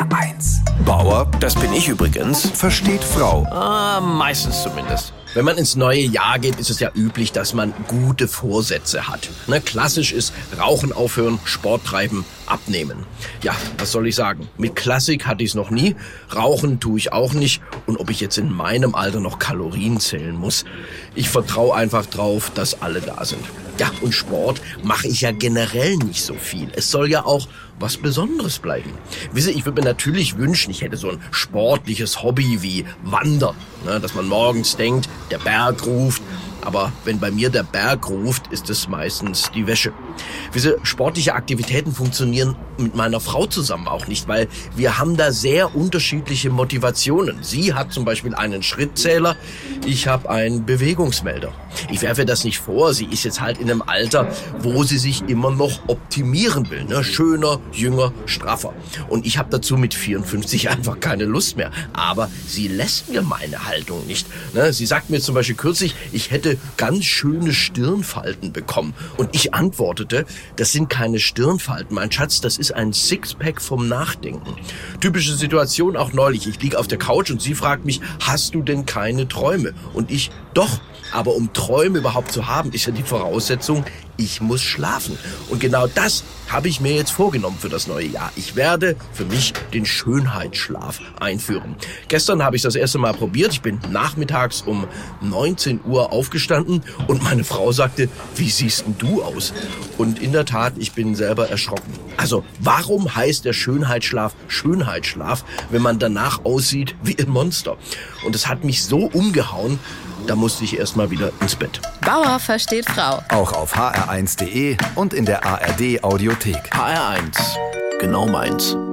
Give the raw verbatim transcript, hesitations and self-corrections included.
R eins. Bauer, Das bin ich übrigens. versteht Frau. Ah, meistens zumindest. Wenn man ins neue Jahr geht, ist es ja üblich, dass man gute Vorsätze hat. Ne, klassisch ist Rauchen aufhören, Sport treiben, abnehmen. Ja, was soll ich sagen? Mit Klassik hatte ich es noch nie. Rauchen tue ich auch nicht. Und ob ich jetzt in meinem Alter noch Kalorien zählen muss, ich vertraue einfach drauf, dass alle da sind. Ja, und Sport mache ich ja generell nicht so viel. Es soll ja auch was Besonderes bleiben. Wisst ihr, ich würde mir natürlich wünschen, ich hätte so ein sportliches Hobby wie Wandern. Ne, dass man morgens denkt, der Berg ruft. Aber wenn bei mir der Berg ruft, ist es meistens die Wäsche. Wisst ihr, sportliche Aktivitäten funktionieren mit meiner Frau zusammen auch nicht, weil wir haben da sehr unterschiedliche Motivationen. Sie hat zum Beispiel einen Schrittzähler, ich habe einen Bewegungsmelder. Ich werfe das nicht vor, sie ist jetzt halt in einem Alter, wo sie sich immer noch optimieren will. Ne? Schöner, jünger, straffer. Und ich habe dazu mit vierundfünfzig einfach keine Lust mehr. Aber sie lässt mir meine Haltung nicht. Ne? Sie sagt mir zum Beispiel kürzlich, ich hätte ganz schöne Stirnfalten bekommen. Und ich antwortete, das sind keine Stirnfalten, mein Schatz, das ist ein Sixpack vom Nachdenken. Typische Situation auch neulich. Ich liege auf der Couch und sie fragt mich, hast du denn keine Träume? Und ich, doch. Aber um Träume überhaupt zu haben, ist ja die Voraussetzung, ich muss schlafen. Und genau das habe ich mir jetzt vorgenommen für das neue Jahr. Ich werde für mich den Schönheitsschlaf einführen. Gestern habe ich das erste Mal probiert. Ich bin nachmittags um neunzehn Uhr aufgestanden und meine Frau sagte, wie siehst denn du aus? Und in der Tat, ich bin selber erschrocken. Also, warum heißt der Schönheitsschlaf Schönheitsschlaf, wenn man danach aussieht wie ein Monster? Und es hat mich so umgehauen, da musste ich erst mal wieder ins Bett. Bauer versteht Frau. Auch auf h r eins punkt d e und in der A R D Audiothek. H R eins. Genau meins.